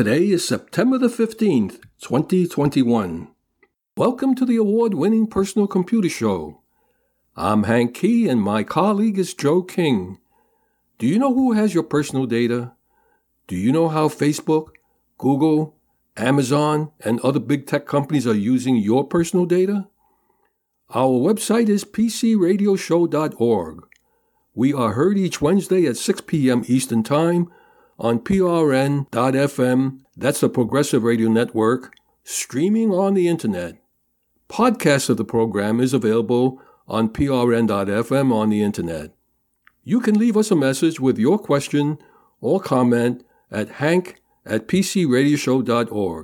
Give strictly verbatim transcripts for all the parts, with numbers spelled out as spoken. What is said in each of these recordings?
Today is September the fifteenth, twenty twenty-one. Welcome to the award-winning Personal Computer Show. I'm Hank Key and my colleague is Joe King. Do you know who has your personal data? Do you know how Facebook, Google, Amazon, and other big tech companies are using your personal data? Our website is p c radio show dot org. We are heard each Wednesday at six p.m. Eastern Time on P R N dot F M, that's the Progressive Radio Network, streaming on the Internet. Podcast of the program is available on P R N dot F M on the Internet. You can leave us a message with your question or comment at hank at p c radio show dot org.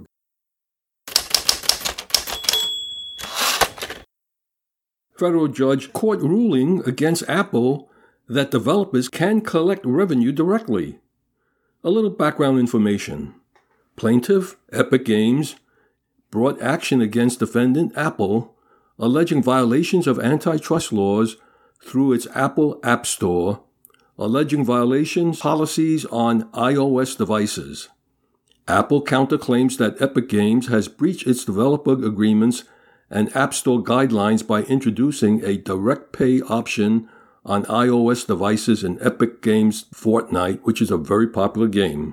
Federal judge court ruling against Apple that developers can collect revenue directly. A little background information. Plaintiff, Epic Games, brought action against defendant Apple, alleging violations of antitrust laws through its Apple App Store, alleging violations policies on iOS devices. Apple counterclaims that Epic Games has breached its developer agreements and App Store guidelines by introducing a direct pay option on iOS devices in Epic Games' Fortnite, which is a very popular game.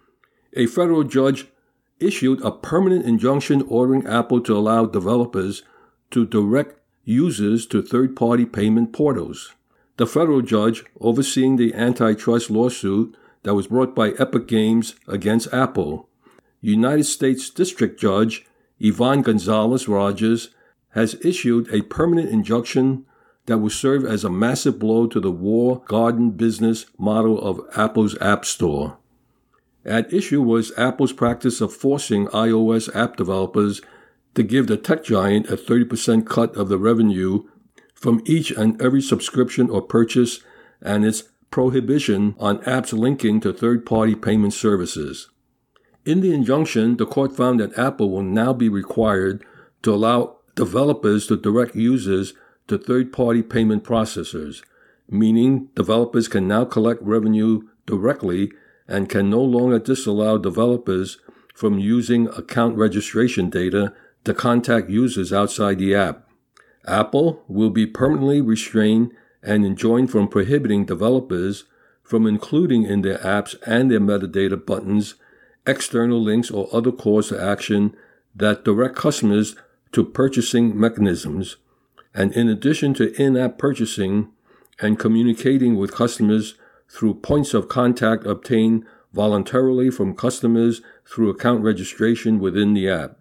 A federal judge issued a permanent injunction ordering Apple to allow developers to direct users to third-party payment portals. The federal judge overseeing the antitrust lawsuit that was brought by Epic Games against Apple, United States District Judge Yvonne Gonzalez-Rogers, has issued a permanent injunction that will serve as a massive blow to the walled garden business model of Apple's App Store. At issue was Apple's practice of forcing iOS app developers to give the tech giant a thirty percent cut of the revenue from each and every subscription or purchase, and its prohibition on apps linking to third-party payment services. In the injunction, the court found that Apple will now be required to allow developers to direct users to third-party payment processors, meaning developers can now collect revenue directly and can no longer disallow developers from using account registration data to contact users outside the app. Apple will be permanently restrained and enjoined from prohibiting developers from including in their apps and their metadata buttons external links or other calls to action that direct customers to purchasing mechanisms, and in addition to in-app purchasing and communicating with customers through points of contact obtained voluntarily from customers through account registration within the app.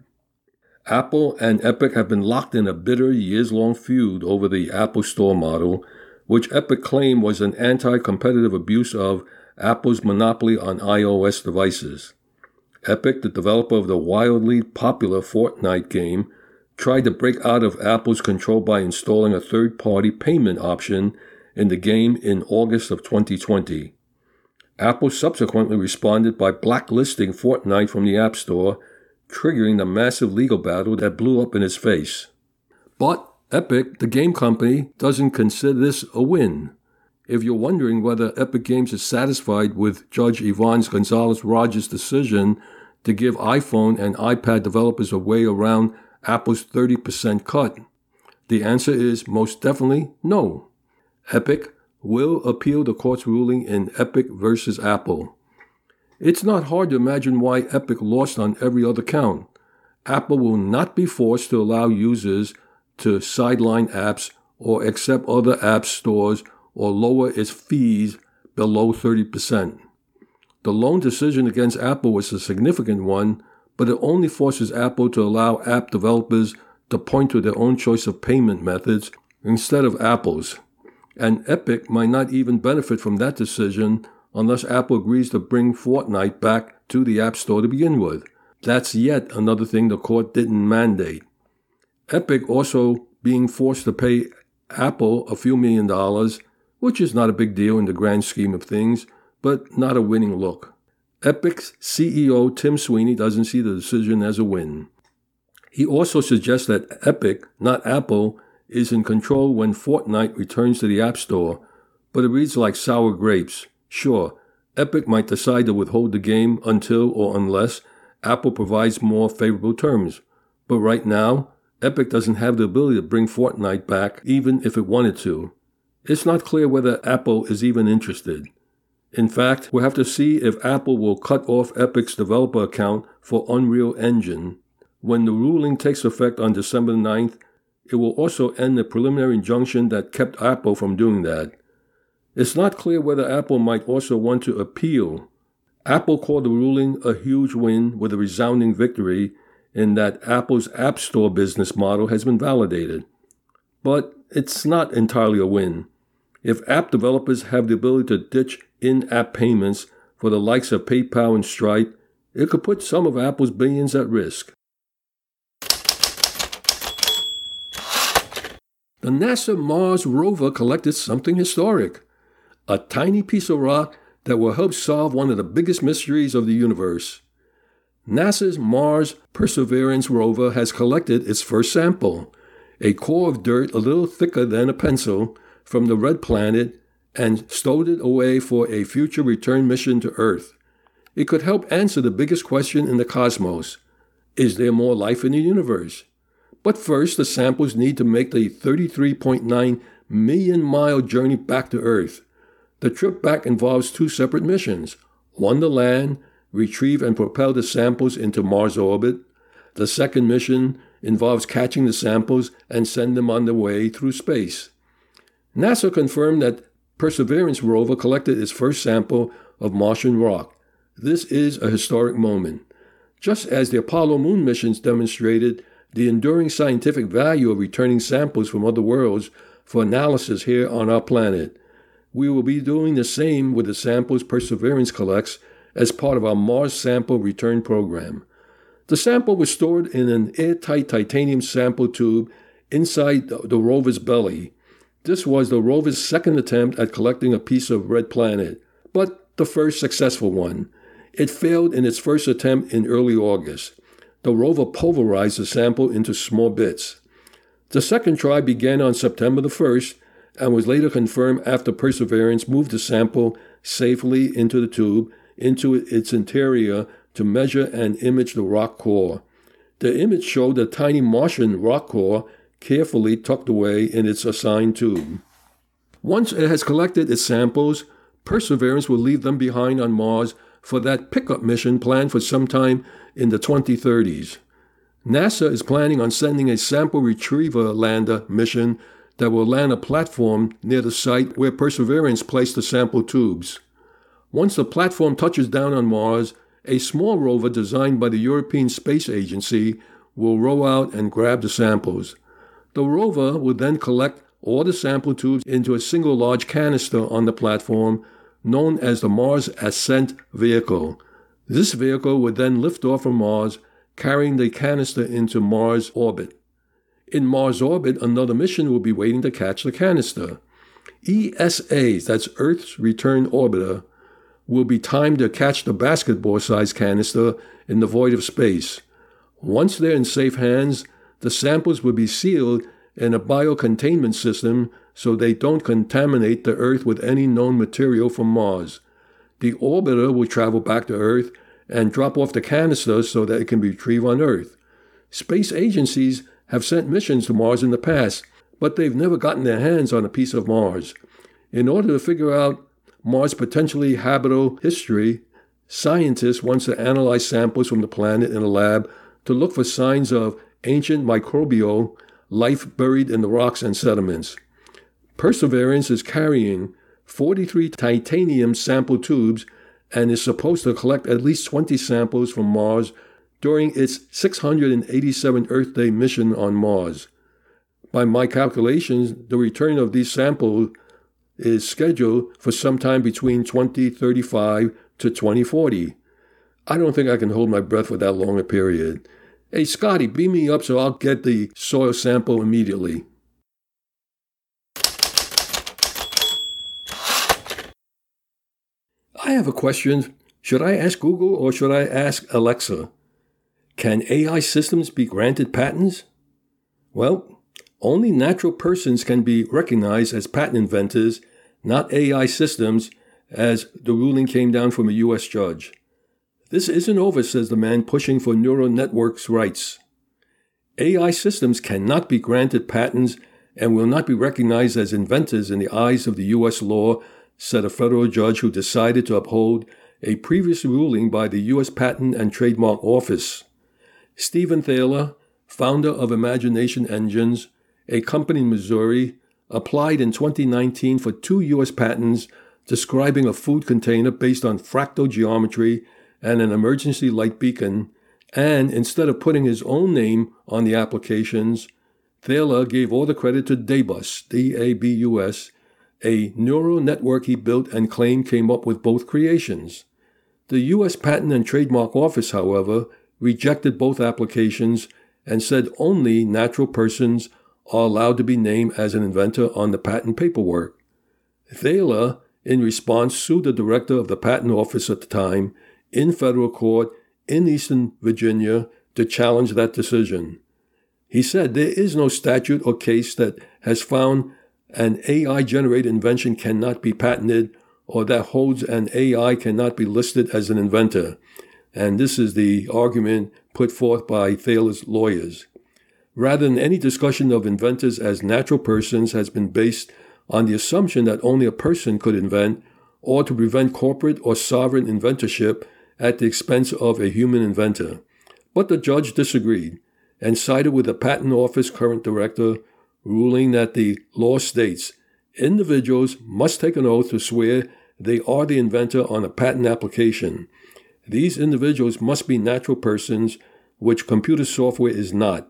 Apple and Epic have been locked in a bitter years-long feud over the Apple Store model, which Epic claimed was an anti-competitive abuse of Apple's monopoly on iOS devices. Epic, the developer of the wildly popular Fortnite game, tried to break out of Apple's control by installing a third-party payment option in the game in August of twenty twenty. Apple subsequently responded by blacklisting Fortnite from the App Store, triggering the massive legal battle that blew up in its face. But Epic, the game company, doesn't consider this a win. If you're wondering whether Epic Games is satisfied with Judge Yvonne Gonzalez-Rogers' decision to give iPhone and iPad developers a way around Apple's thirty percent cut, the answer is most definitely no. Epic will appeal the court's ruling in Epic versus Apple. It's not hard to imagine why Epic lost on every other count. Apple will not be forced to allow users to sideline apps or accept other app stores or lower its fees below thirty percent. The lone decision against Apple was a significant one, but it only forces Apple to allow app developers to point to their own choice of payment methods instead of Apple's. And Epic might not even benefit from that decision unless Apple agrees to bring Fortnite back to the App Store to begin with. That's yet another thing the court didn't mandate. Epic also being forced to pay Apple a few million dollars, which is not a big deal in the grand scheme of things, but not a winning look. Epic's C E O Tim Sweeney doesn't see the decision as a win. He also suggests that Epic, not Apple, is in control when Fortnite returns to the App Store, but it reads like sour grapes. Sure, Epic might decide to withhold the game until or unless Apple provides more favorable terms. But right now, Epic doesn't have the ability to bring Fortnite back even if it wanted to. It's not clear whether Apple is even interested. In fact, we'll have to see if Apple will cut off Epic's developer account for Unreal Engine. When the ruling takes effect on December ninth, it will also end the preliminary injunction that kept Apple from doing that. It's not clear whether Apple might also want to appeal. Apple called the ruling a huge win with a resounding victory in that Apple's App Store business model has been validated. But it's not entirely a win. If app developers have the ability to ditch in-app payments for the likes of PayPal and Stripe, it could put some of Apple's billions at risk. The NASA Mars rover collected something historic, a tiny piece of rock that will help solve one of the biggest mysteries of the universe. NASA's Mars Perseverance rover has collected its first sample, a core of dirt a little thicker than a pencil, from the red planet, and stowed it away for a future return mission to Earth. It could help answer the biggest question in the cosmos: is there more life in the universe? But first, the samples need to make the thirty-three point nine million mile journey back to Earth. The trip back involves two separate missions, one to land, retrieve and propel the samples into Mars orbit. The second mission involves catching the samples and send them on their way through space. NASA confirmed that Perseverance rover collected its first sample of Martian rock. This is a historic moment. Just as the Apollo moon missions demonstrated the enduring scientific value of returning samples from other worlds for analysis here on our planet, we will be doing the same with the samples Perseverance collects as part of our Mars sample return program. The sample was stored in an airtight titanium sample tube inside the rover's belly. This was the rover's second attempt at collecting a piece of red planet, but the first successful one. It failed in its first attempt in early August. The rover pulverized the sample into small bits. The second try began on September the first and was later confirmed after Perseverance moved the sample safely into the tube, into its interior, to measure and image the rock core. The image showed a tiny Martian rock core carefully tucked away in its assigned tube. Once it has collected its samples, Perseverance will leave them behind on Mars for that pickup mission planned for sometime in the twenty thirties. NASA is planning on sending a sample retriever lander mission that will land a platform near the site where Perseverance placed the sample tubes. Once the platform touches down on Mars, a small rover designed by the European Space Agency will row out and grab the samples. The rover will then collect all the sample tubes into a single large canister on the platform, known as the Mars Ascent Vehicle. This vehicle would then lift off from Mars, carrying the canister into Mars orbit. In Mars orbit, another mission will be waiting to catch the canister. E S A, that's Earth's Return Orbiter, will be timed to catch the basketball-sized canister in the void of space. Once they're in safe hands, the samples will be sealed in a biocontainment system so they don't contaminate the Earth with any known material from Mars. The orbiter will travel back to Earth and drop off the canister so that it can be retrieved on Earth. Space agencies have sent missions to Mars in the past, but they've never gotten their hands on a piece of Mars. In order to figure out Mars' potentially habitable history, scientists want to analyze samples from the planet in a lab to look for signs of ancient microbial life buried in the rocks and sediments. Perseverance is carrying forty-three titanium sample tubes and is supposed to collect at least twenty samples from Mars during its six hundred eighty-seventh Earth Day mission on Mars. By my calculations, the return of these samples is scheduled for sometime between twenty thirty-five to twenty forty. I don't think I can hold my breath for that long a period. Hey, Scotty, beam me up so I'll get the soil sample immediately. I have a question. Should I ask Google or should I ask Alexa? Can A I systems be granted patents? Well, only natural persons can be recognized as patent inventors, not A I systems, as the ruling came down from a U S judge. This isn't over, says the man pushing for neural networks' rights. A I systems cannot be granted patents and will not be recognized as inventors in the eyes of the U S law, said a federal judge who decided to uphold a previous ruling by the U S Patent and Trademark Office. Stephen Thaler, founder of Imagination Engines, a company in Missouri, applied in twenty nineteen for two U S patents describing a food container based on fractal geometry and an emergency light beacon, and instead of putting his own name on the applications, Thaler gave all the credit to Dabus, D A B U S, a neural network he built and claimed came up with both creations. The U S Patent and Trademark Office, however, rejected both applications and said only natural persons are allowed to be named as an inventor on the patent paperwork. Thaler, in response, sued the director of the patent office at the time in federal court in Eastern Virginia to challenge that decision. He said there is no statute or case that has found an A I-generated invention cannot be patented or that holds an A I cannot be listed as an inventor. And this is the argument put forth by Thaler's lawyers. Rather than any discussion of inventors as natural persons has been based on the assumption that only a person could invent or to prevent corporate or sovereign inventorship at the expense of a human inventor. But the judge disagreed and sided with the Patent Office current director, ruling that the law states individuals must take an oath to swear they are the inventor on a patent application. These individuals must be natural persons, which computer software is not.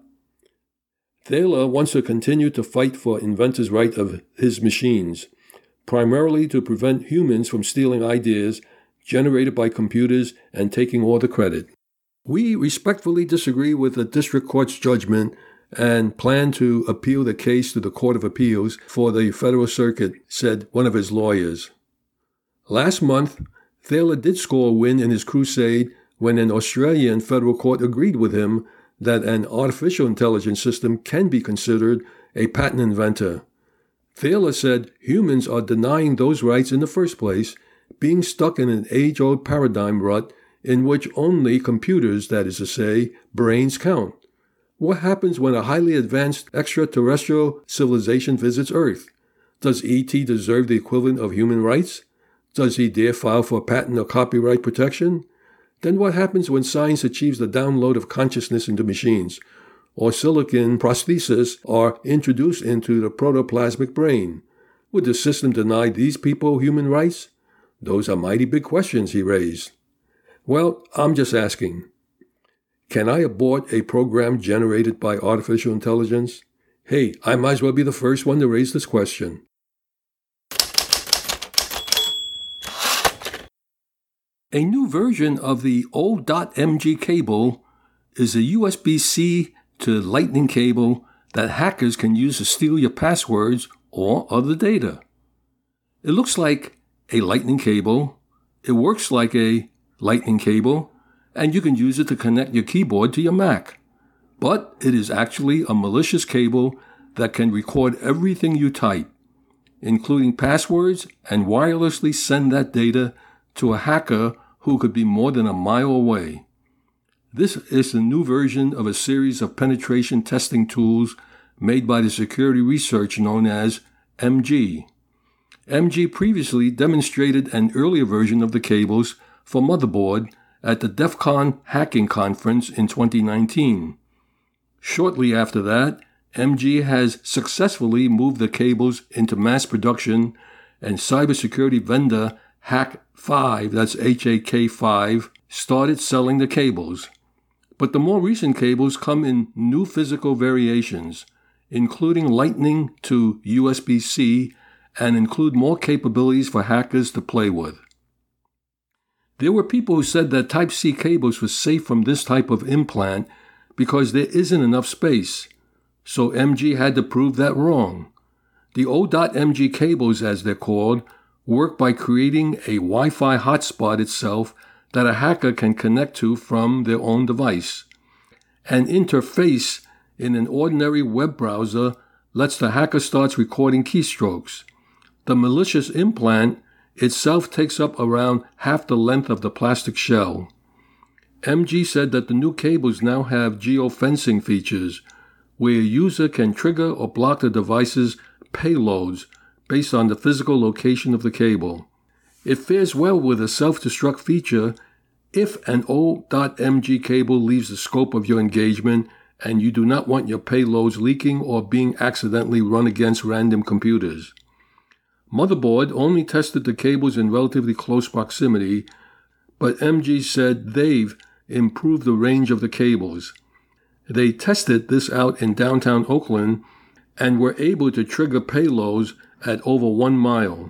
Thaler wants to continue to fight for inventors' right of his machines, primarily to prevent humans from stealing ideas generated by computers and taking all the credit. We respectfully disagree with the district court's judgment and plan to appeal the case to the Court of Appeals for the Federal Circuit, said one of his lawyers. Last month, Thaler did score a win in his crusade when an Australian federal court agreed with him that an artificial intelligence system can be considered a patent inventor. Thaler said humans are denying those rights in the first place, being stuck in an age-old paradigm rut in which only computers, that is to say, brains count. What happens when a highly advanced extraterrestrial civilization visits Earth? Does E T deserve the equivalent of human rights? Does he dare file for patent or copyright protection? Then what happens when science achieves the download of consciousness into machines, or silicon prostheses are introduced into the protoplasmic brain? Would the system deny these people human rights? Those are mighty big questions he raised. Well, I'm just asking. Can I abort a program generated by artificial intelligence? Hey, I might as well be the first one to raise this question. A new version of the O M G cable is a U S B-C to Lightning cable that hackers can use to steal your passwords or other data. It looks like a Lightning cable, it works like a Lightning cable, and you can use it to connect your keyboard to your Mac. But it is actually a malicious cable that can record everything you type, including passwords, and wirelessly send that data to a hacker who could be more than a mile away. This is the new version of a series of penetration testing tools made by the security research known as M G. M G previously demonstrated an earlier version of the cables for motherboard at the DEF CON hacking conference in twenty nineteen. Shortly after that, M G has successfully moved the cables into mass production, and cybersecurity vendor Hack five, that's H A K five, started selling the cables. But the more recent cables come in new physical variations, including Lightning to U S B-C, and include more capabilities for hackers to play with. There were people who said that Type-C cables were safe from this type of implant because there isn't enough space, so M G had to prove that wrong. The O M G cables, as they're called, work by creating a Wi-Fi hotspot itself that a hacker can connect to from their own device. An interface in an ordinary web browser lets the hacker start recording keystrokes. The malicious implant itself takes up around half the length of the plastic shell. M G said that the new cables now have geofencing features, where a user can trigger or block the device's payloads based on the physical location of the cable. It fares well with a self-destruct feature if an O M G cable leaves the scope of your engagement and you do not want your payloads leaking or being accidentally run against random computers. Motherboard only tested the cables in relatively close proximity, but M G said they've improved the range of the cables. They tested this out in downtown Oakland and were able to trigger payloads at over one mile.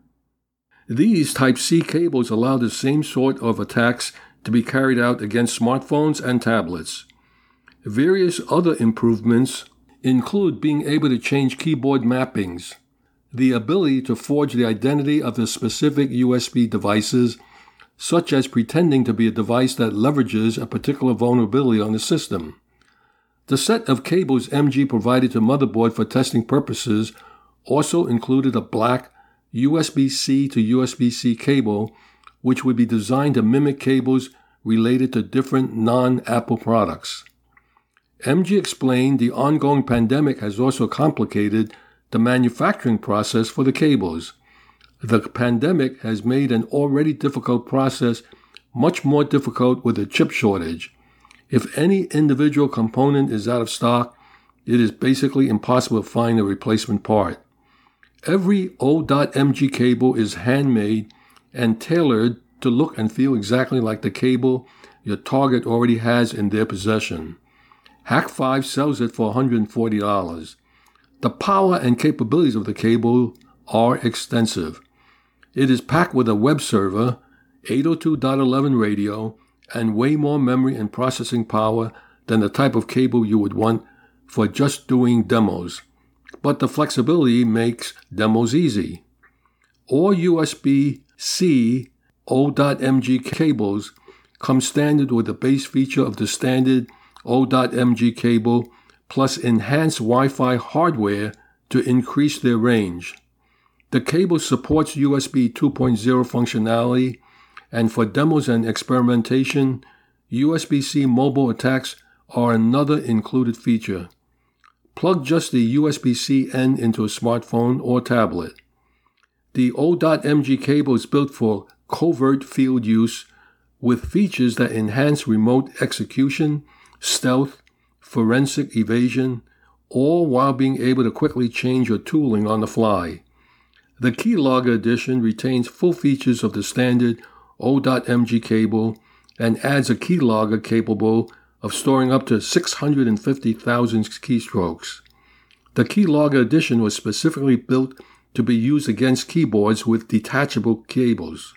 These Type-C cables allow the same sort of attacks to be carried out against smartphones and tablets. Various other improvements include being able to change keyboard mappings, the ability to forge the identity of the specific U S B devices, such as pretending to be a device that leverages a particular vulnerability on the system. The set of cables M G provided to Motherboard for testing purposes also included a black U S B-C to U S B-C cable, which would be designed to mimic cables related to different non-Apple products. M G explained the ongoing pandemic has also complicated the manufacturing process for the cables. The pandemic has made an already difficult process much more difficult with a chip shortage. If any individual component is out of stock, it is basically impossible to find a replacement part. Every O M G cable is handmade and tailored to look and feel exactly like the cable your target already has in their possession. Hack five sells it for one hundred forty dollars. The power and capabilities of the cable are extensive. It is packed with a web server, eight oh two dot eleven radio, and way more memory and processing power than the type of cable you would want for just doing demos. But the flexibility makes demos easy. All U S B-C O M G cables come standard with the base feature of the standard O M G cable plus enhanced Wi-Fi hardware to increase their range. The cable supports U S B two point oh functionality, and for demos and experimentation, U S B-C mobile attacks are another included feature. Plug just the U S B-C end into a smartphone or tablet. The O M G cable is built for covert field use with features that enhance remote execution, stealth, forensic evasion, all while being able to quickly change your tooling on the fly. The Keylogger edition retains full features of the standard O M G cable and adds a keylogger capable of storing up to six hundred fifty thousand keystrokes. The Keylogger edition was specifically built to be used against keyboards with detachable cables.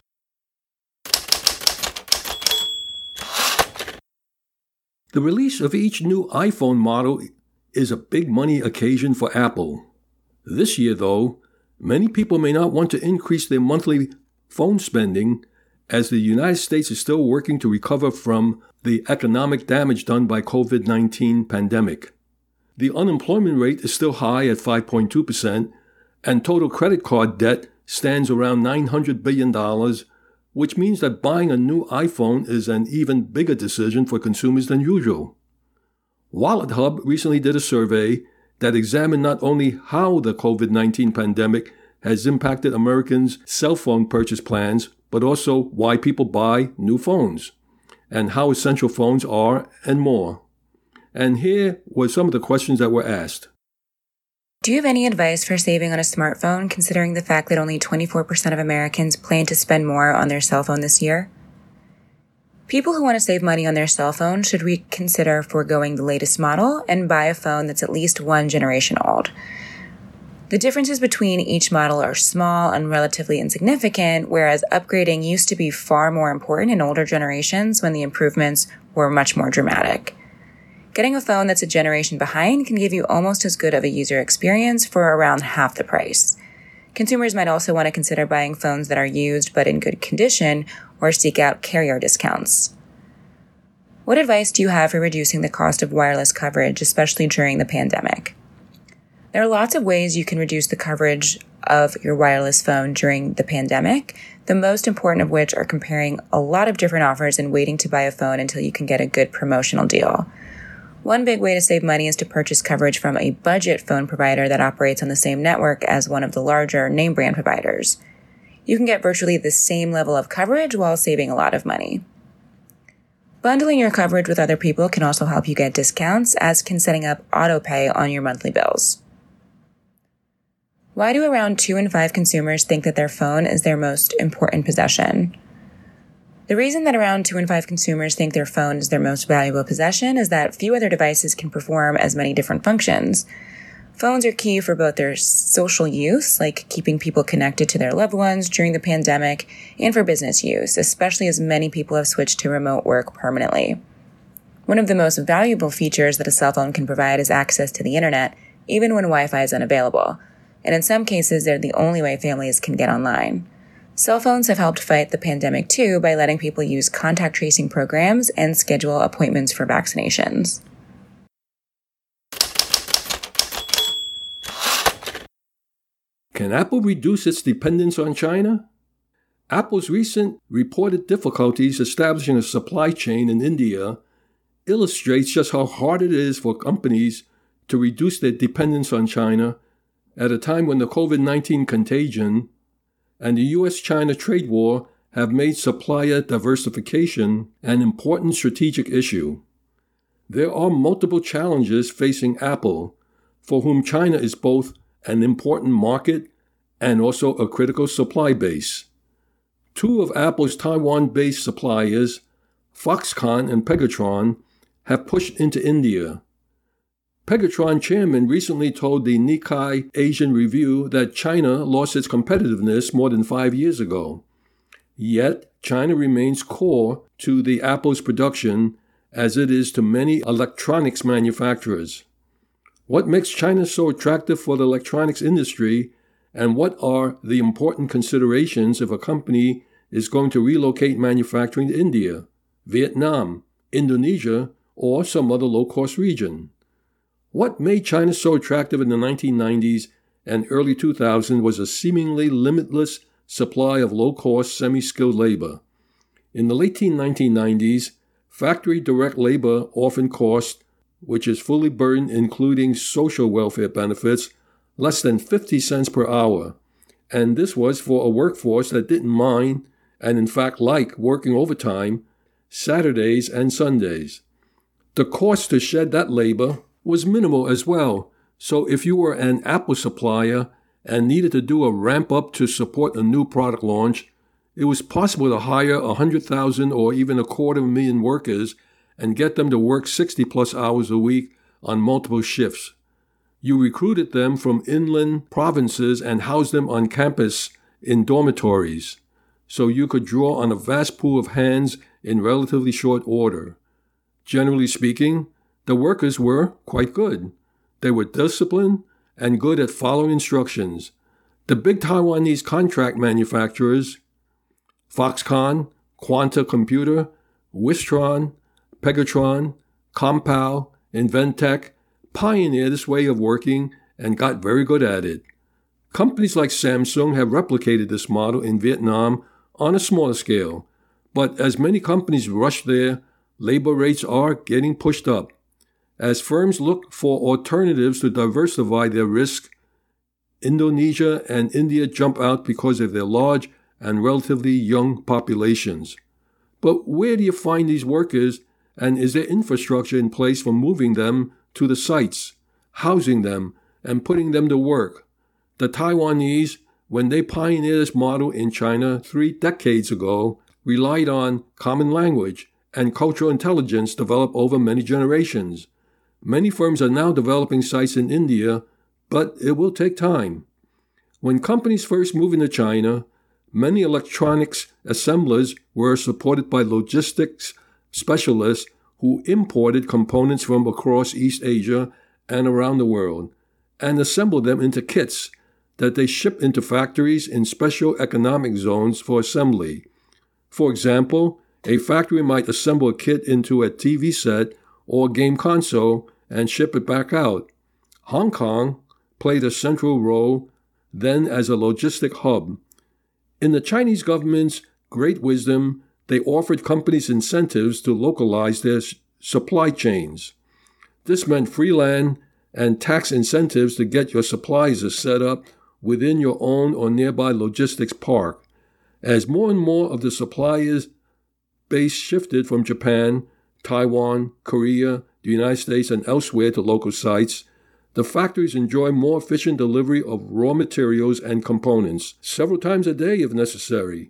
The release of each new iPhone model is a big money occasion for Apple. This year, though, many people may not want to increase their monthly phone spending as the United States is still working to recover from the economic damage done by COVID nineteen pandemic. The unemployment rate is still high at five point two percent, and total credit card debt stands around nine hundred billion dollars, which means that buying a new iPhone is an even bigger decision for consumers than usual. WalletHub recently did a survey that examined not only how the COVID nineteen pandemic has impacted Americans' cell phone purchase plans, but also why people buy new phones, and how essential phones are, and more. And here were some of the questions that were asked. Do you have any advice for saving on a smartphone, considering the fact that only twenty-four percent of Americans plan to spend more on their cell phone this year? People who want to save money on their cell phone should reconsider foregoing the latest model and buy a phone that's at least one generation old. The differences between each model are small and relatively insignificant, whereas upgrading used to be far more important in older generations when the improvements were much more dramatic. Getting a phone that's a generation behind can give you almost as good of a user experience for around half the price. Consumers might also want to consider buying phones that are used but in good condition or seek out carrier discounts. What advice do you have for reducing the cost of wireless coverage, especially during the pandemic? There are lots of ways you can reduce the coverage of your wireless phone during the pandemic. the most important of which are comparing a lot of different offers and waiting to buy a phone until you can get a good promotional deal. One big way to save money is to purchase coverage from a budget phone provider that operates on the same network as one of the larger name brand providers. You can get virtually the same level of coverage while saving a lot of money. Bundling your coverage with other people can also help you get discounts, as can setting up auto pay on your monthly bills. Why do around two in five consumers think that their phone is their most important possession? The reason that around two in five consumers think their phone is their most valuable possession is that few other devices can perform as many different functions. Phones are key for both their social use, like keeping people connected to their loved ones during the pandemic, and for business use, especially as many people have switched to remote work permanently. One of the most valuable features that a cell phone can provide is access to the internet, even when Wi-Fi is unavailable. And in some cases, they're the only way families can get online. Cell phones have helped fight the pandemic too by letting people use contact tracing programs and schedule appointments for vaccinations. Can Apple reduce its dependence on China? Apple's recent reported difficulties establishing a supply chain in India illustrates just how hard it is for companies to reduce their dependence on China at a time when the covid nineteen contagion and the U S China trade war have made supplier diversification an important strategic issue. There are multiple challenges facing Apple, for whom China is both an important market and also a critical supply base. Two of Apple's Taiwan-based suppliers, Foxconn and Pegatron, have pushed into India. Pegatron chairman recently told the Nikkei Asian Review that China lost its competitiveness more than five years ago. Yet, China remains core to the Apple's production as it is to many electronics manufacturers. What makes China so attractive for the electronics industry, and what are the important considerations if a company is going to relocate manufacturing to India, Vietnam, Indonesia, or some other low-cost region? What made China so attractive in the nineteen nineties and early two thousands was a seemingly limitless supply of low-cost, semi-skilled labor. In the late nineteen nineties, factory direct labor often cost, which is fully burdened including social welfare benefits, less than fifty cents per hour. And this was for a workforce that didn't mind, and in fact liked, working overtime, Saturdays and Sundays. The cost to shed that labor was minimal as well, so if you were an Apple supplier and needed to do a ramp-up to support a new product launch, it was possible to hire one hundred thousand or even a quarter of a million workers and get them to work sixty plus hours a week on multiple shifts. You recruited them from inland provinces and housed them on campus in dormitories, so you could draw on a vast pool of hands in relatively short order. Generally speaking, the workers were quite good. They were disciplined and good at following instructions. The big Taiwanese contract manufacturers, Foxconn, Quanta Computer, Wistron, Pegatron, Compal, Inventec, pioneered this way of working and got very good at it. Companies like Samsung have replicated this model in Vietnam on a smaller scale, but as many companies rush there, labor rates are getting pushed up. As firms look for alternatives to diversify their risk, Indonesia and India jump out because of their large and relatively young populations. But where do you find these workers, and is there infrastructure in place for moving them to the sites, housing them, and putting them to work? The Taiwanese, when they pioneered this model in China three decades ago, relied on common language and cultural intelligence developed over many generations. Many firms are now developing sites in India, but it will take time. When companies first moved into China, many electronics assemblers were supported by logistics specialists who imported components from across East Asia and around the world, and assembled them into kits that they shipped into factories in special economic zones for assembly. For example, a factory might assemble a kit into a T V set or game console and ship it back out. Hong Kong played a central role then as a logistic hub. In the Chinese government's great wisdom, they offered companies incentives to localize their supply chains. This meant free land and tax incentives to get your supplies set up within your own or nearby logistics park. As more and more of the suppliers' base shifted from Japan, Taiwan, Korea, the United States, and elsewhere to local sites, the factories enjoy more efficient delivery of raw materials and components, several times a day if necessary.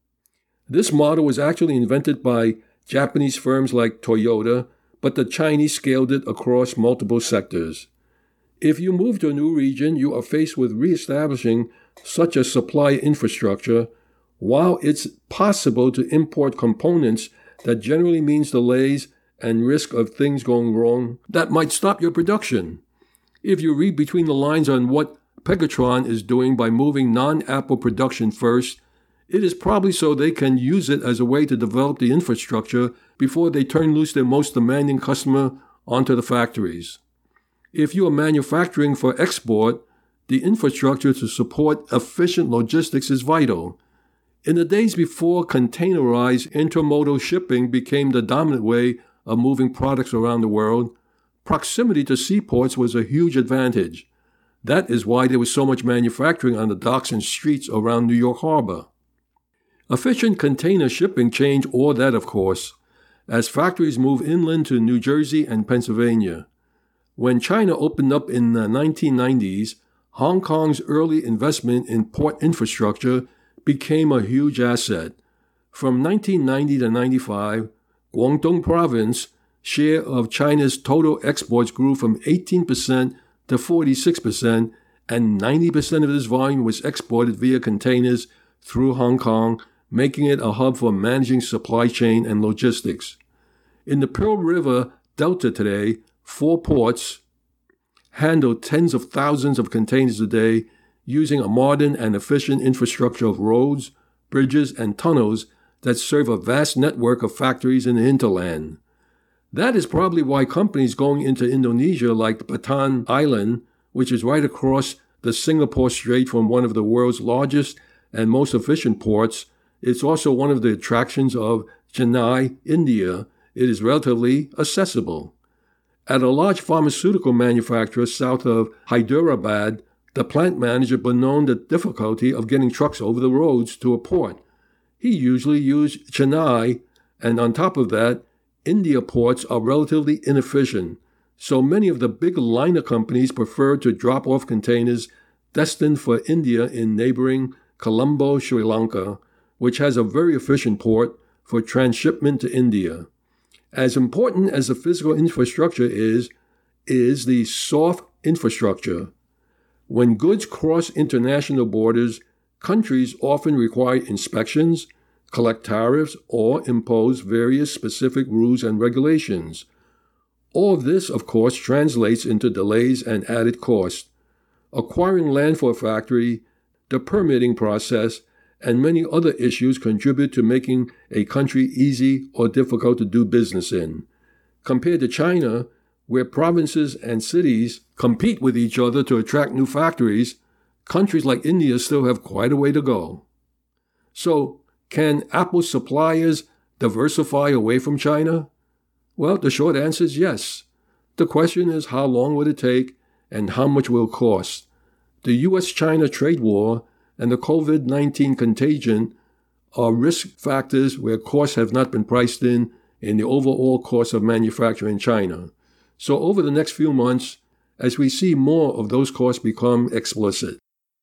This model was actually invented by Japanese firms like Toyota, but the Chinese scaled it across multiple sectors. If you move to a new region, you are faced with reestablishing such a supply infrastructure. While it's possible to import components, that generally means delays and risk of things going wrong that might stop your production. If you read between the lines on what Pegatron is doing by moving non-Apple production first, it is probably so they can use it as a way to develop the infrastructure before they turn loose their most demanding customer onto the factories. If you are manufacturing for export, the infrastructure to support efficient logistics is vital. In the days before containerized intermodal shipping became the dominant way of moving products around the world, proximity to seaports was a huge advantage. That is why there was so much manufacturing on the docks and streets around New York Harbor. Efficient container shipping changed all that, of course, as factories moved inland to New Jersey and Pennsylvania. When China opened up in the nineteen nineties, Hong Kong's early investment in port infrastructure became a huge asset. From nineteen ninety to ninety-five, Guangdong Province share of China's total exports grew from eighteen percent to forty-six percent, and ninety percent of this volume was exported via containers through Hong Kong, making it a hub for managing supply chain and logistics. In the Pearl River Delta today, four ports handle tens of thousands of containers a day using a modern and efficient infrastructure of roads, bridges, and tunnels that serve a vast network of factories in the hinterland. That is probably why companies going into Indonesia like Batam Island, which is right across the Singapore Strait from one of the world's largest and most efficient ports, it's also one of the attractions of Chennai, India. It is relatively accessible. At a large pharmaceutical manufacturer south of Hyderabad, the plant manager bemoaned the difficulty of getting trucks over the roads to a port. He usually used Chennai, and on top of that, India ports are relatively inefficient, so many of the big liner companies prefer to drop off containers destined for India in neighboring Colombo, Sri Lanka, which has a very efficient port for transshipment to India. As important as the physical infrastructure is, is the soft infrastructure. When goods cross international borders, countries often require inspections, collect tariffs, or impose various specific rules and regulations. All of this, of course, translates into delays and added cost. Acquiring land for a factory, the permitting process, and many other issues contribute to making a country easy or difficult to do business in. Compared to China, where provinces and cities compete with each other to attract new factories, countries like India still have quite a way to go. So, can Apple suppliers diversify away from China? Well, the short answer is yes. The question is, how long will it take and how much will it cost? The U S China trade war and the covid nineteen contagion are risk factors where costs have not been priced in in the overall cost of manufacturing in China. So over the next few months, as we see more of those costs become explicit.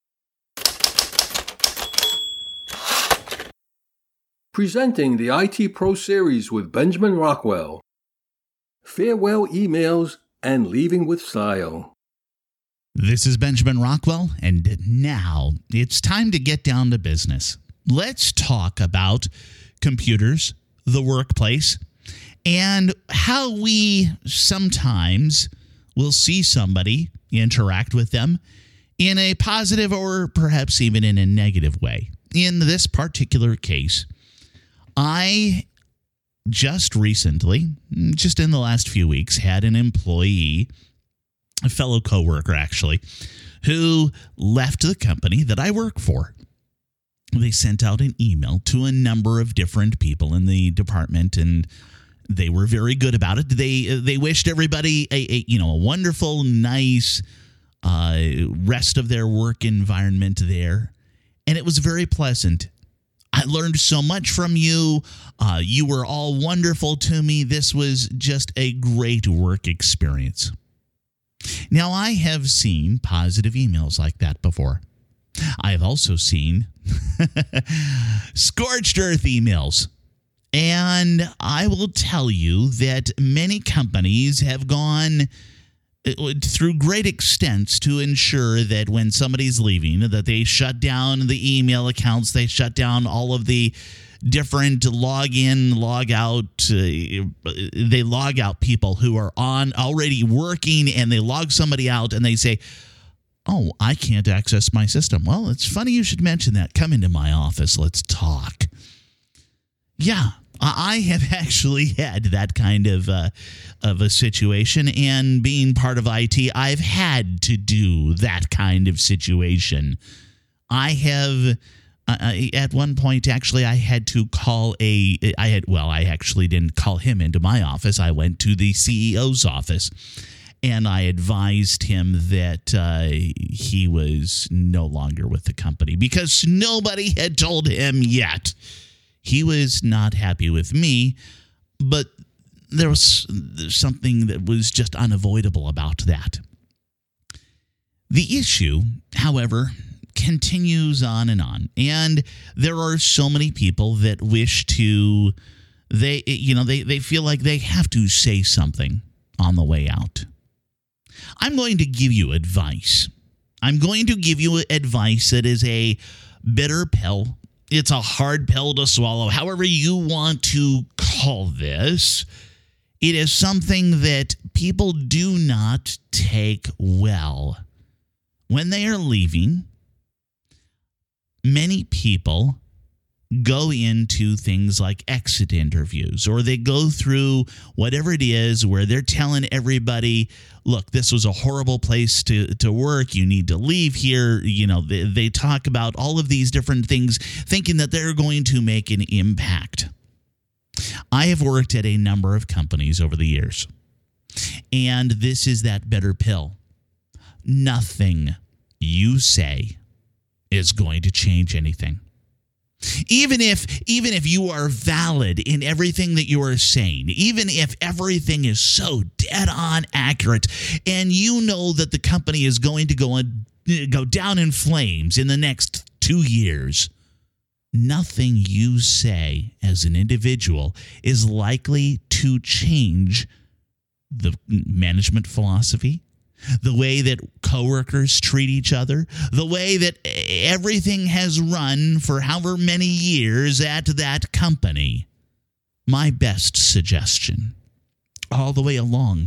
Presenting the I T Pro Series with Benjamin Rockwell. Farewell emails and leaving with style. This is Benjamin Rockwell, and now it's time to get down to business. Let's talk about computers, the workplace, and how we sometimes will see somebody, interact with them in a positive or perhaps even in a negative way. In this particular case, I just recently, just in the last few weeks, had an employee, a fellow coworker actually, who left the company that I work for. they sent out an email to a number of different people in the department, and they were very good about it. They they wished everybody a, a you know a wonderful, nice uh, rest of their work environment there, and it was very pleasant. I learned so much from you. Uh, you were all wonderful to me. This was just a great work experience. Now, I have seen positive emails like that before. I have also seen scorched earth emails. And I will tell you that many companies have gone through great extents to ensure that when somebody's leaving, that they shut down the email accounts, they shut down all of the different log in, log out, uh, they log out people who are on already working, and they log somebody out and they say, oh, I can't access my system. Well, it's funny you should mention that. Come into my office. Let's talk. Yeah, I have actually had that kind of uh, of a situation, and being part of I T, I've had to do that kind of situation. I have, uh, at one point, actually, I had to call a, I had, well, I actually didn't call him into my office. I went to the C E O's office, and I advised him that uh, he was no longer with the company because nobody had told him yet. He was not happy with me, but there was something that was just unavoidable about that. The issue, however, continues on and on, and there are so many people that wish to, they, you know, they, they feel like they have to say something on the way out. I'm going to give you advice. I'm going to give you advice that is a bitter pill. It's a hard pill to swallow, however you want to call this. It is something that people do not take well. When they are leaving, many people go into things like exit interviews, or they go through whatever it is where they're telling everybody, look, this was a horrible place to, to work. You need to leave here. You know, they, they talk about all of these different things, thinking that they're going to make an impact. I have worked at a number of companies over the years, and this is that bitter pill. Nothing you say is going to change anything. Even if even if you are valid in everything that you are saying, even if everything is so dead on accurate, and you know that the company is going to go on, go down in flames in the next two years, nothing you say as an individual is likely to change the management philosophy, the way that coworkers treat each other, the way that everything has run for however many years at that company. My best suggestion all the way along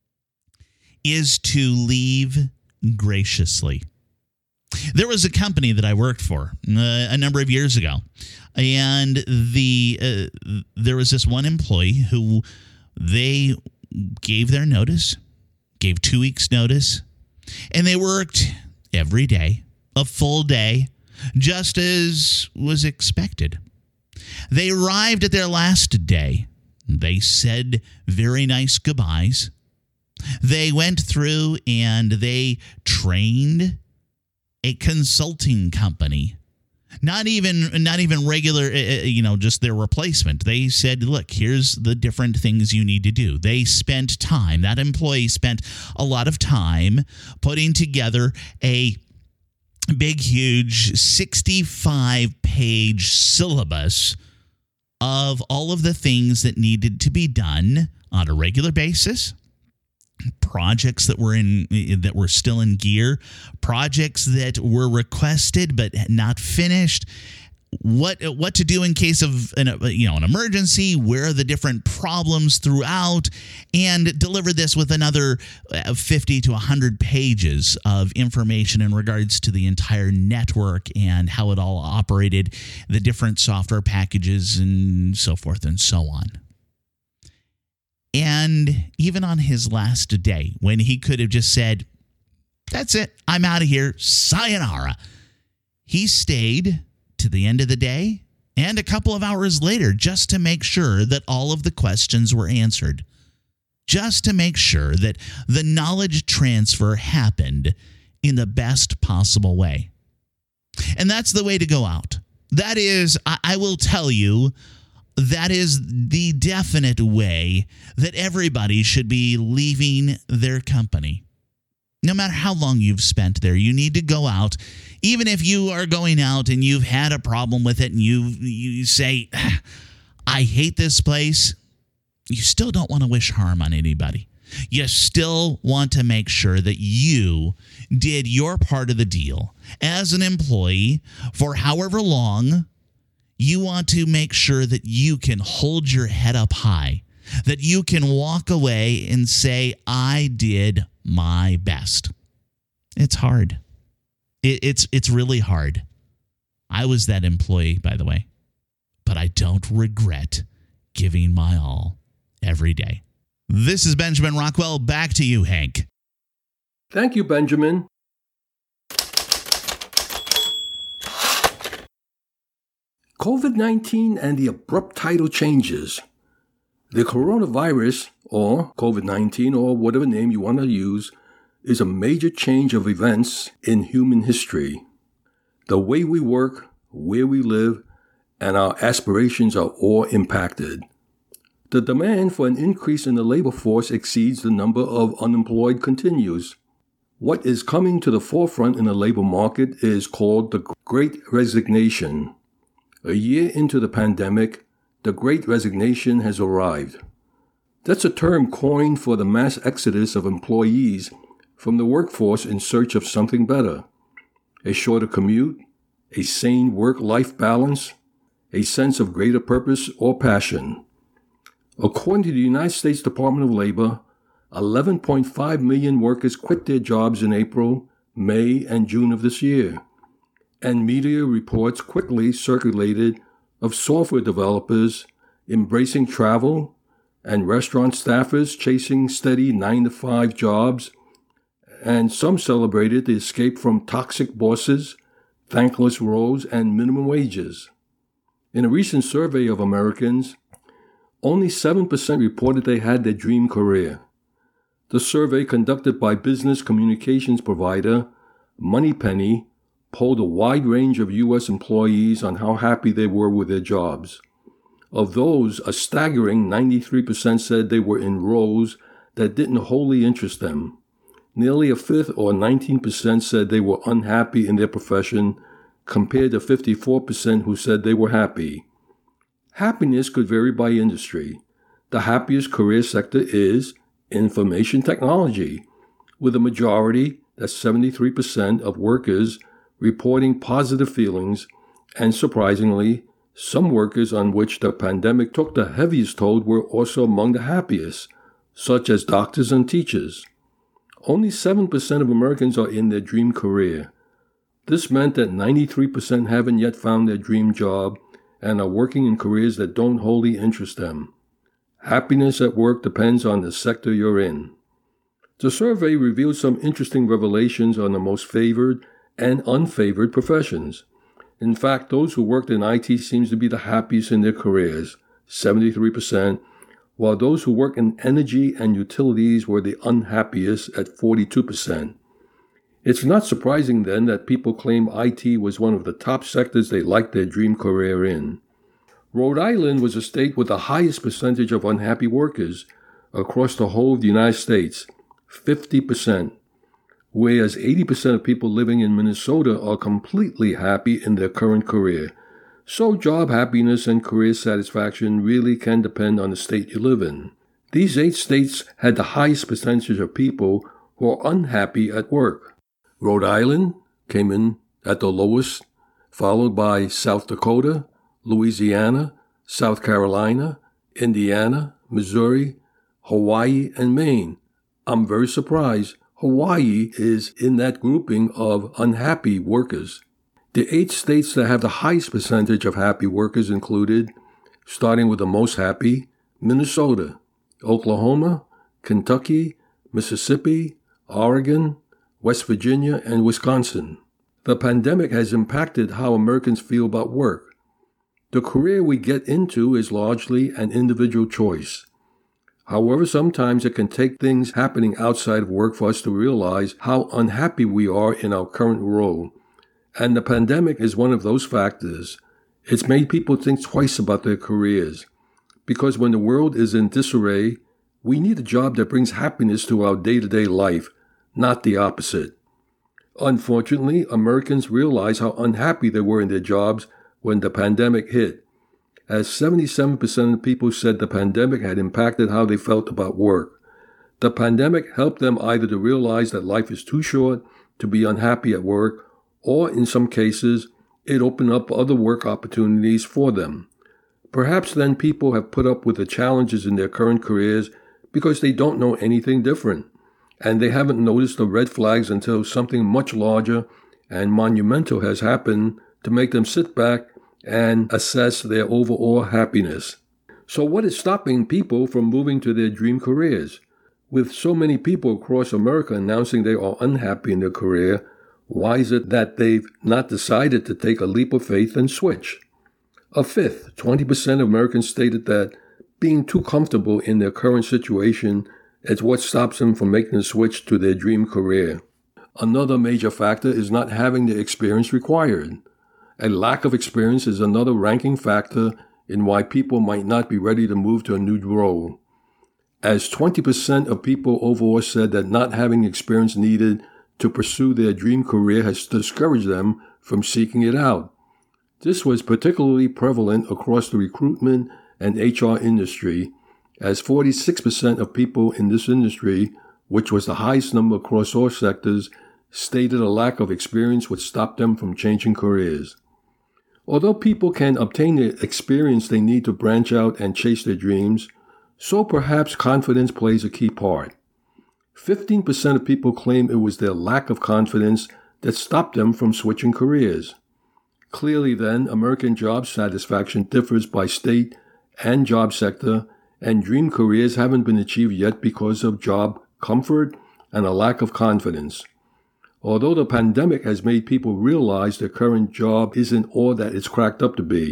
is to leave graciously. There was a company that I worked for uh, a number of years ago, and the uh, there was this one employee who they gave their notice, gave two weeks' notice, and they worked every day, a full day, just as was expected. They arrived at their last day. They said very nice goodbyes. They went through and they trained a consulting company. Not even not even regular, uh, you know, just their replacement. They said, look, here's the different things you need to do. They spent time. That employee spent a lot of time putting together a big, huge sixty-five page syllabus of all of the things that needed to be done on a regular basis. Projects that were in that were still in gear, projects that were requested but not finished, what what to do in case of an you know an emergency, where are the different problems throughout, and deliver this with another fifty to one hundred pages of information in regards to the entire network and how it all operated, the different software packages and so forth and so on. And even on his last day, when he could have just said, that's it, I'm out of here, sayonara, he stayed to the end of the day and a couple of hours later just to make sure that all of the questions were answered, just to make sure that the knowledge transfer happened in the best possible way. And that's the way to go out. That is, I, I will tell you, that is the definite way that everybody should be leaving their company. No matter how long you've spent there, you need to go out. Even if you are going out and you've had a problem with it and you you say, I hate this place, you still don't want to wish harm on anybody. You still want to make sure that you did your part of the deal. As an employee, for however long, you want to make sure that you can hold your head up high, that you can walk away and say, I did my best. It's hard. It, it's it's really hard. I was that employee, by the way, but I don't regret giving my all every day. This is Benjamin Rockwell. Back to you, Hank. Thank you, Benjamin. COVID nineteen and the abrupt title changes. The coronavirus, or COVID nineteen, or whatever name you want to use, is a major change of events in human history. The way we work, where we live, and our aspirations are all impacted. The demand for an increase in the labor force exceeds the number of unemployed continues. What is coming to the forefront in the labor market is called the Great Resignation. A year into the pandemic, the Great Resignation has arrived. That's a term coined for the mass exodus of employees from the workforce in search of something better. A shorter commute, a sane work-life balance, a sense of greater purpose or passion. According to the United States Department of Labor, eleven point five million workers quit their jobs in April, May, and June of this year. And media reports quickly circulated of software developers embracing travel and restaurant staffers chasing steady nine to five jobs, and some celebrated the escape from toxic bosses, thankless roles, and minimum wages. In a recent survey of Americans, only seven percent reported they had their dream career. The survey, conducted by business communications provider Moneypenny, polled a wide range of U S employees on how happy they were with their jobs. Of those, a staggering ninety-three percent said they were in roles that didn't wholly interest them. Nearly a fifth, or nineteen percent, said they were unhappy in their profession, compared to fifty-four percent who said they were happy. Happiness could vary by industry. The happiest career sector is information technology, with a majority, that's seventy-three percent, of workers reporting positive feelings, and surprisingly, some workers on which the pandemic took the heaviest toll were also among the happiest, such as doctors and teachers. Only seven percent of Americans are in their dream career. This meant that ninety-three percent haven't yet found their dream job and are working in careers that don't wholly interest them. Happiness at work depends on the sector you're in. The survey revealed some interesting revelations on the most favored and unfavored professions. In fact, those who worked in I T seems to be the happiest in their careers, seventy-three percent, while those who work in energy and utilities were the unhappiest at forty-two percent. It's not surprising then that people claim I T was one of the top sectors they liked their dream career in. Rhode Island was a state with the highest percentage of unhappy workers across the whole of the United States, fifty percent. Whereas eighty percent of people living in Minnesota are completely happy in their current career. So job happiness and career satisfaction really can depend on the state you live in. These eight states had the highest percentage of people who are unhappy at work. Rhode Island came in at the lowest, followed by South Dakota, Louisiana, South Carolina, Indiana, Missouri, Hawaii, and Maine. I'm very surprised Hawaii is in that grouping of unhappy workers. The eight states that have the highest percentage of happy workers included, starting with the most happy, Minnesota, Oklahoma, Kentucky, Mississippi, Oregon, West Virginia, and Wisconsin. The pandemic has impacted how Americans feel about work. The career we get into is largely an individual choice. However, sometimes it can take things happening outside of work for us to realize how unhappy we are in our current role. And the pandemic is one of those factors. It's made people think twice about their careers. Because when the world is in disarray, we need a job that brings happiness to our day-to-day life, not the opposite. Unfortunately, Americans realized how unhappy they were in their jobs when the pandemic hit, as seventy-seven percent of people said the pandemic had impacted how they felt about work. The pandemic helped them either to realize that life is too short to be unhappy at work, or in some cases, it opened up other work opportunities for them. Perhaps then people have put up with the challenges in their current careers because they don't know anything different, and they haven't noticed the red flags until something much larger and monumental has happened to make them sit back and assess their overall happiness. So what is stopping people from moving to their dream careers? With so many people across America announcing they are unhappy in their career, why is it that they've not decided to take a leap of faith and switch? A fifth, twenty percent of Americans stated that being too comfortable in their current situation is what stops them from making the switch to their dream career. Another major factor is not having the experience required. A lack of experience is another ranking factor in why people might not be ready to move to a new role. As twenty percent of people overall said that not having experience needed to pursue their dream career has discouraged them from seeking it out. This was particularly prevalent across the recruitment and H R industry, as forty-six percent of people in this industry, which was the highest number across all sectors, stated a lack of experience would stop them from changing careers. Although people can obtain the experience they need to branch out and chase their dreams, so perhaps confidence plays a key part. fifteen percent of people claim it was their lack of confidence that stopped them from switching careers. Clearly then, American job satisfaction differs by state and job sector, and dream careers haven't been achieved yet because of job comfort and a lack of confidence. Although the pandemic has made people realize their current job isn't all that it's cracked up to be.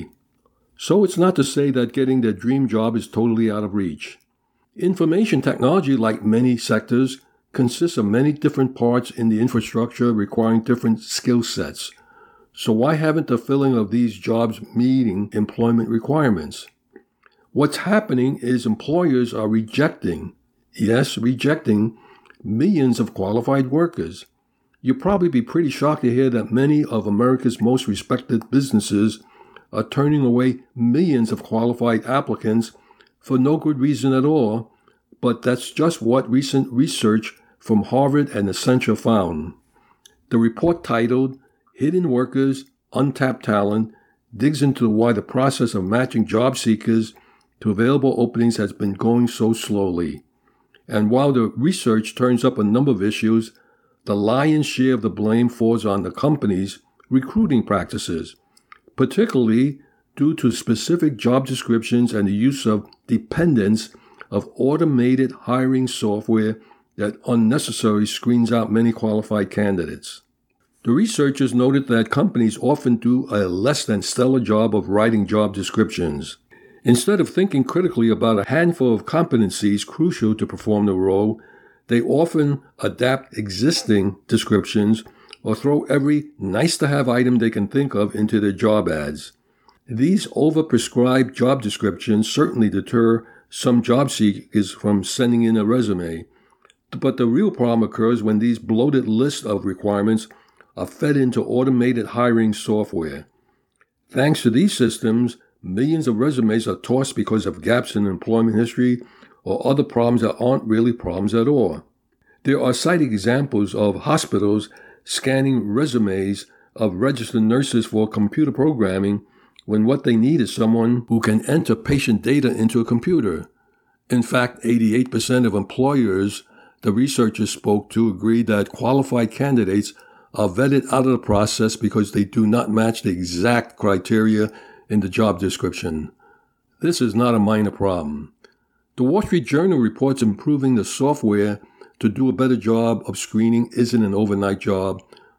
So it's not to say that getting their dream job is totally out of reach. Information technology, like many sectors, consists of many different parts in the infrastructure requiring different skill sets. So why haven't the filling of these jobs meeting employment requirements? What's happening is employers are rejecting, yes, rejecting, millions of qualified workers. You'll probably be pretty shocked to hear that many of America's most respected businesses are turning away millions of qualified applicants for no good reason at all, but that's just what recent research from Harvard and Accenture found. The report titled Hidden Workers, Untapped Talent digs into why the process of matching job seekers to available openings has been going so slowly. And while the research turns up a number of issues, the lion's share of the blame falls on the company's recruiting practices, particularly due to specific job descriptions and the use of dependence of automated hiring software that unnecessarily screens out many qualified candidates. The researchers noted that companies often do a less than stellar job of writing job descriptions. Instead of thinking critically about a handful of competencies crucial to perform the role, they often adapt existing descriptions or throw every nice-to-have item they can think of into their job ads. These overprescribed job descriptions certainly deter some job seekers from sending in a resume, but the real problem occurs when these bloated lists of requirements are fed into automated hiring software. Thanks to these systems, millions of resumes are tossed because of gaps in employment history or other problems that aren't really problems at all. There are cited examples of hospitals scanning resumes of registered nurses for computer programming when what they need is someone who can enter patient data into a computer. In fact, eighty-eight percent of employers the researchers spoke to agreed that qualified candidates are vetted out of the process because they do not match the exact criteria in the job description. This is not a minor problem. The Wall Street Journal reports improving the software to do a better job of screening isn't an overnight job,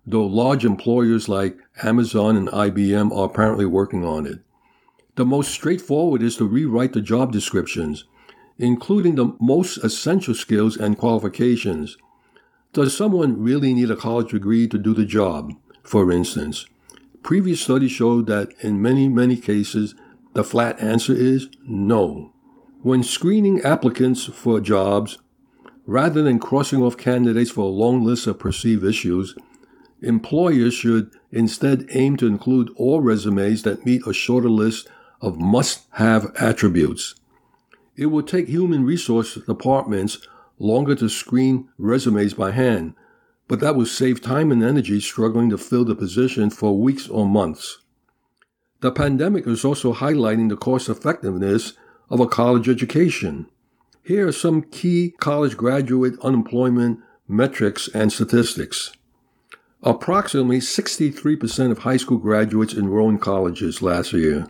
though large employers like Amazon and I B M are apparently working on it. The most straightforward is to rewrite the job descriptions, including the most essential skills and qualifications. Does someone really need a college degree to do the job, for instance? Previous studies showed that in many, many cases, the flat answer is no. When screening applicants for jobs, rather than crossing off candidates for a long list of perceived issues, employers should instead aim to include all resumes that meet a shorter list of must-have attributes. It would take human resource departments longer to screen resumes by hand, but that would save time and energy struggling to fill the position for weeks or months. The pandemic is also highlighting the cost-effectiveness of a college education. Here are some key college graduate unemployment metrics and statistics. Approximately sixty-three percent of high school graduates enrolled in colleges last year.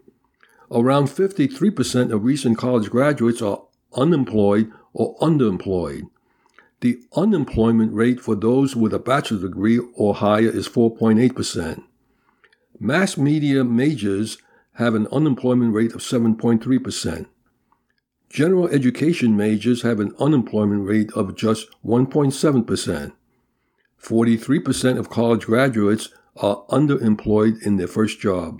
Around fifty-three percent of recent college graduates are unemployed or underemployed. The unemployment rate for those with a bachelor's degree or higher is four point eight percent. Mass media majors have an unemployment rate of seven point three percent. General education majors have an unemployment rate of just one point seven percent. forty-three percent of college graduates are underemployed in their first job.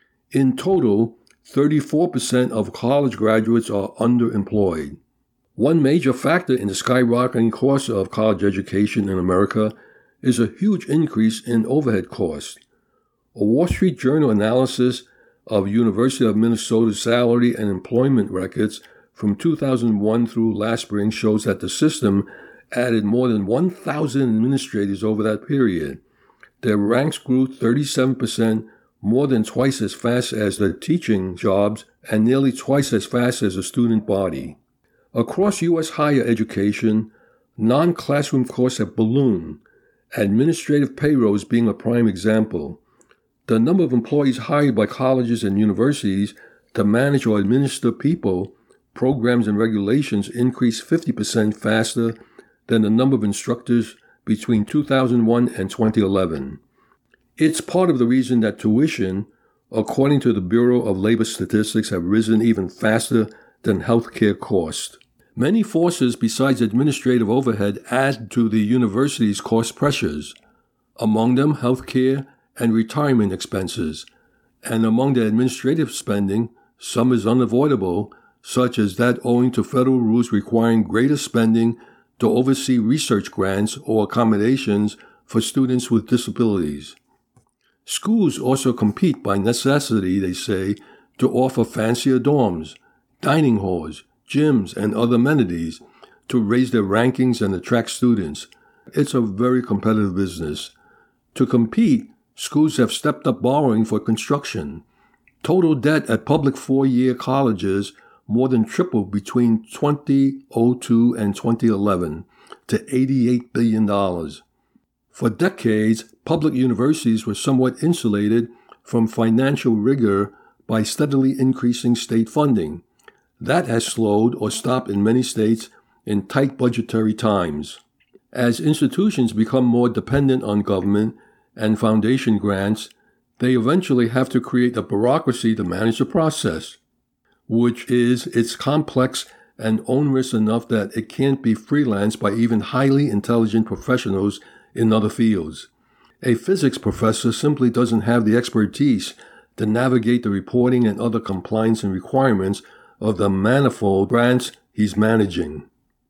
In total, thirty-four percent of college graduates are underemployed. One major factor in the skyrocketing cost of college education in America is a huge increase in overhead costs. A Wall Street Journal analysis of University of Minnesota's salary and employment records from two thousand one through last spring shows that the system added more than one thousand administrators over that period. Their ranks grew thirty-seven percent, more than twice as fast as the teaching jobs and nearly twice as fast as the student body. Across U S higher education, non-classroom costs have ballooned, administrative payrolls being a prime example. The number of employees hired by colleges and universities to manage or administer people, programs, and regulations increased fifty percent faster than the number of instructors between two thousand one and twenty eleven. It's part of the reason that tuition, according to the Bureau of Labor Statistics, have risen even faster than healthcare costs. Many forces besides administrative overhead add to the university's cost pressures, among them healthcare and retirement expenses, and among the administrative spending, some is unavoidable, such as that owing to federal rules requiring greater spending to oversee research grants or accommodations for students with disabilities. Schools also compete by necessity, they say, to offer fancier dorms, dining halls, gyms, and other amenities to raise their rankings and attract students. It's a very competitive business. To compete, schools have stepped up borrowing for construction. Total debt at public four-year colleges more than tripled between twenty oh two and twenty eleven to eighty-eight billion dollars. For decades, public universities were somewhat insulated from financial rigor by steadily increasing state funding. That has slowed or stopped in many states in tight budgetary times. As institutions become more dependent on government and foundation grants, they eventually have to create a bureaucracy to manage the process, which is it's complex and onerous enough that it can't be freelanced by even highly intelligent professionals in other fields. A physics professor simply doesn't have the expertise to navigate the reporting and other compliance and requirements of the manifold grants he's managing.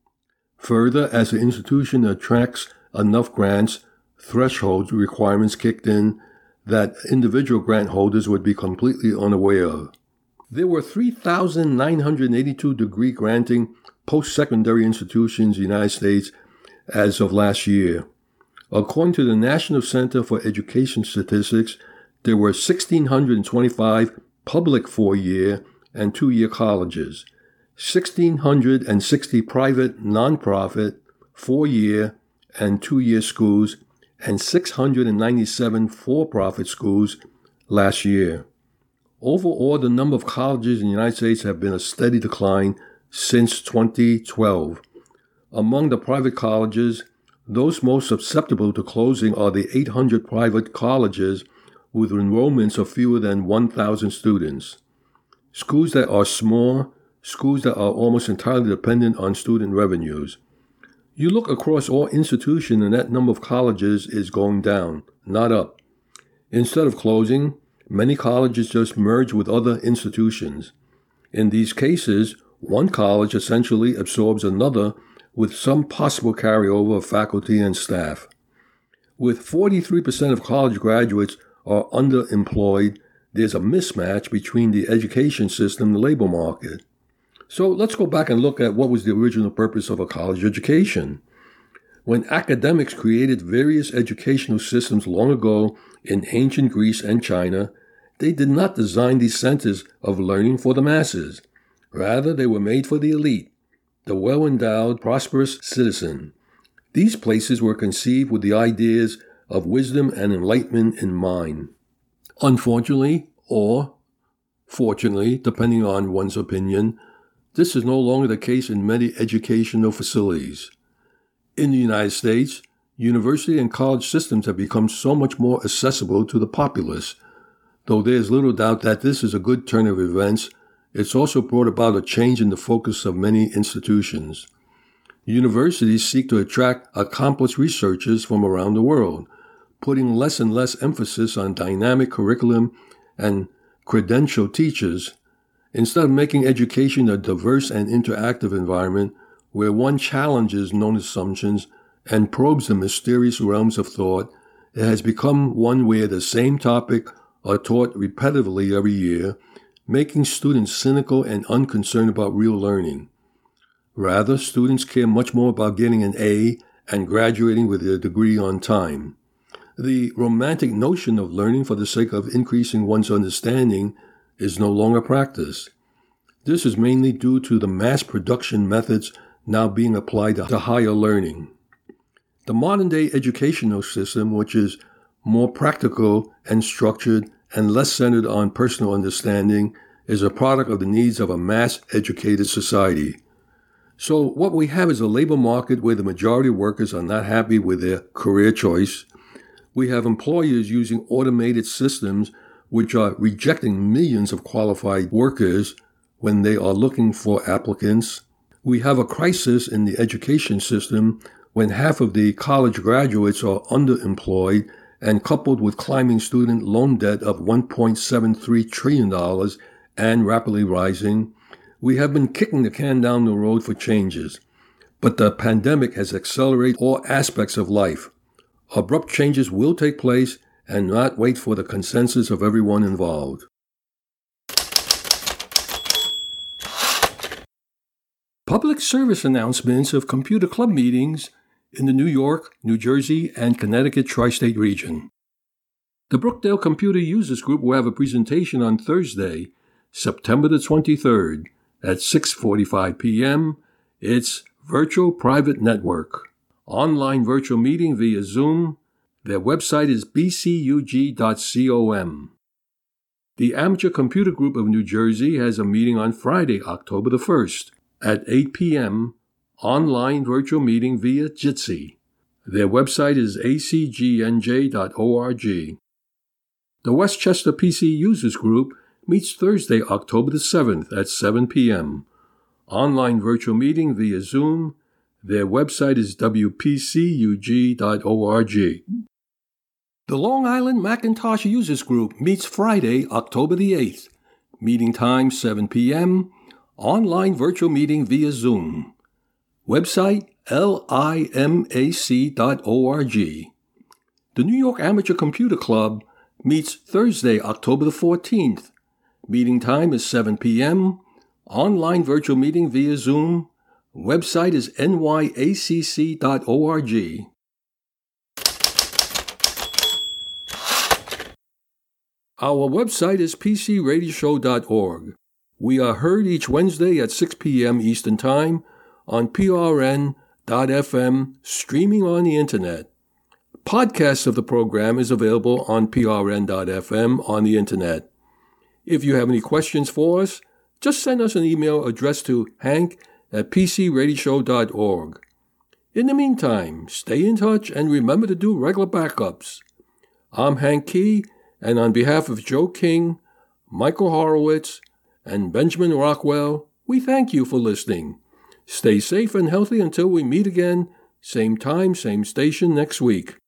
Further, as the institution attracts enough grants, threshold requirements kicked in that individual grant holders would be completely unaware of. There were three thousand nine hundred eighty-two degree-granting post-secondary institutions in the United States as of last year. According to the National Center for Education Statistics, there were one thousand six hundred twenty-five public four-year and two-year colleges, one thousand six hundred sixty private nonprofit four-year and two-year schools, and six hundred ninety-seven for-profit schools last year. Overall, the number of colleges in the United States have been a steady decline since twenty twelve. Among the private colleges, Those most susceptible to closing are the eight hundred private colleges with enrollments of fewer than one thousand students. Schools that are small, schools that are almost entirely dependent on student revenues. You look across all institutions and that number of colleges is going down, not up. Instead of closing, many colleges just merge with other institutions. In these cases, one college essentially absorbs another with some possible carryover of faculty and staff. With forty-three percent of college graduates are underemployed, there's a mismatch between the education system and the labor market. So let's go back and look at what was the original purpose of a college education. When academics created various educational systems long ago in ancient Greece and China, they did not design these centers of learning for the masses. Rather, they were made for the elite, the well-endowed, prosperous citizen. These places were conceived with the ideas of wisdom and enlightenment in mind. Unfortunately, or fortunately, depending on one's opinion, this is no longer the case in many educational facilities. In the United States, university and college systems have become so much more accessible to the populace. Though there is little doubt that this is a good turn of events, it's also brought about a change in the focus of many institutions. Universities seek to attract accomplished researchers from around the world, putting less and less emphasis on dynamic curriculum and credentialed teachers, instead of making education a diverse and interactive environment where one challenges known assumptions and probes the mysterious realms of thought. It has become one where the same topic are taught repetitively every year, making students cynical and unconcerned about real learning. Rather, students care much more about getting an A and graduating with their degree on time. The romantic notion of learning for the sake of increasing one's understanding is no longer practiced. This is mainly due to the mass production methods now being applied to higher learning. The modern-day educational system, which is more practical and structured and less centered on personal understanding, is a product of the needs of a mass-educated society. So what we have is a labor market where the majority of workers are not happy with their career choice. We have employers using automated systems which are rejecting millions of qualified workers when they are looking for applicants. We have a crisis in the education system when half of the college graduates are underemployed, and coupled with climbing student loan debt of one point seven three trillion dollars and rapidly rising, we have been kicking the can down the road for changes. But the pandemic has accelerated all aspects of life. Abrupt changes will take place and not wait for the consensus of everyone involved. Public service announcements of computer club meetings in the New York, New Jersey, and Connecticut tri-state region. The Brookdale Computer Users Group will have a presentation on Thursday, September the twenty-third at six forty-five p.m. It's Virtual Private Network. Online virtual meeting via Zoom. Their website is b c u g dot com. The Amateur Computer Group of New Jersey has a meeting on Friday, October the first at eight p.m. Online virtual meeting via Jitsi. Their website is a c g n j dot org. The Westchester P C Users Group meets Thursday, October the seventh at seven p.m. Online virtual meeting via Zoom. Their website is w p c u g dot org. The Long Island Macintosh Users Group meets Friday, October the eighth. Meeting time seven p.m. Online virtual meeting via Zoom. Website limac dot org. The New York Amateur Computer Club meets Thursday, October the fourteenth. Meeting time is seven p.m. Online virtual meeting via Zoom. Website is n y a c c dot org. Our website is p c radio show dot org. We are heard each Wednesday at six p.m. Eastern Time on p r n dot f m, streaming on the Internet. Podcasts of the program is available on p r n dot f m on the Internet. If you have any questions for us, just send us an email addressed to hank at p c radio show dot org. In the meantime, stay in touch and remember to do regular backups. I'm Hank Key, and on behalf of Joe King, Michael Horowitz, and Benjamin Rockwell, we thank you for listening. Stay safe and healthy until we meet again, same time, same station next week.